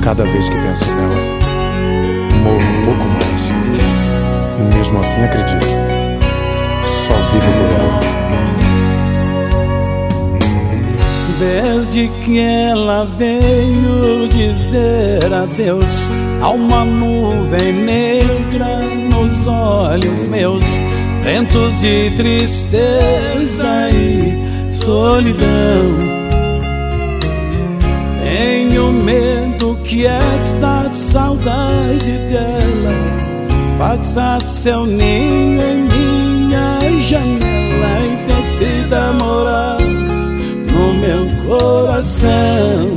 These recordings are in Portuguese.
Cada vez que penso nela, morro um pouco mais. Mesmo assim acredito, só vivo por ela. Desde que ela veio dizer adeus a uma nuvem negra nos olhos meus, ventos de tristeza e solidão. Tenho medo que esta saudade dela faça seu ninho em minha janela e decida morar no meu coração.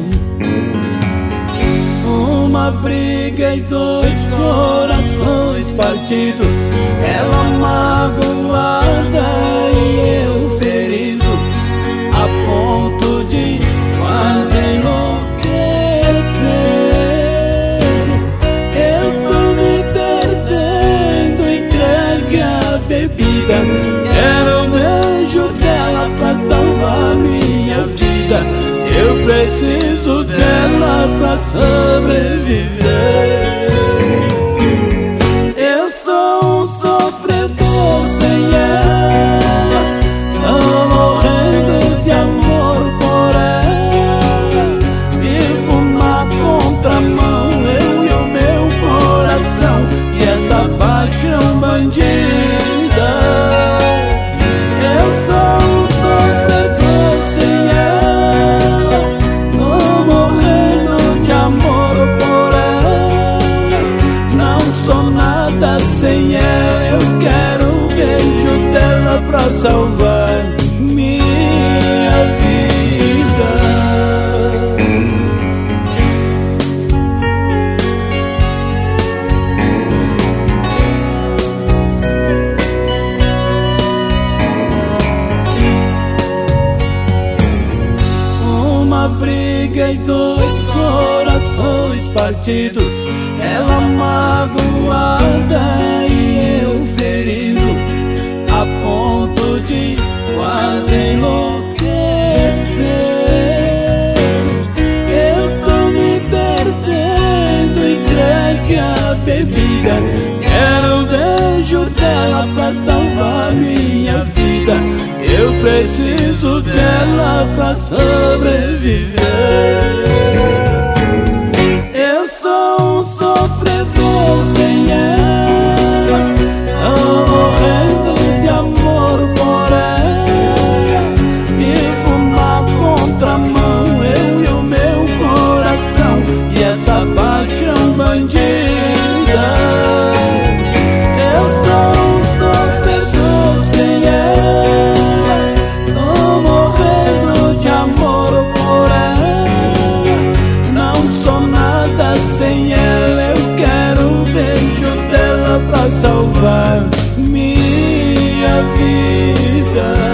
Uma briga e dois corações partidos, ela magoada e eu ferido, a ponto de quase enlouquecer. Eu tô me perdendo, entregue à bebida. Quero o beijo dela pra salvar minha vida. Eu preciso dela pra sobreviver. Eu sou um sofredor sem ela, tô morrendo de amor por ela. Vivo na contramão, eu e o meu coração, e esta paixão bandida. Eu sou um sofredor sem ela, tô morrendo de amor por ela. Não sou nada sem ela, eu quero o beijo dela pra salvar minha vida. Uma briga e dois corações partidos, ela magoada e eu ferido, a ponto de quase enlouquecer. Eu tô me perdendo, entregue à bebida. Quero o beijo dela pra salvar minha vida. Eu preciso dela pra sobreviver. Eu sou um sofredor sem ela, tô morrendo de amor por ela. Vivo na contramão, eu e o meu coração, e esta paixão bandida. Eu sou um sofredor sem ela, tô morrendo de amor por ela. Não sou nada sem ela, eu quero o beijo dela pra salvar minha vida.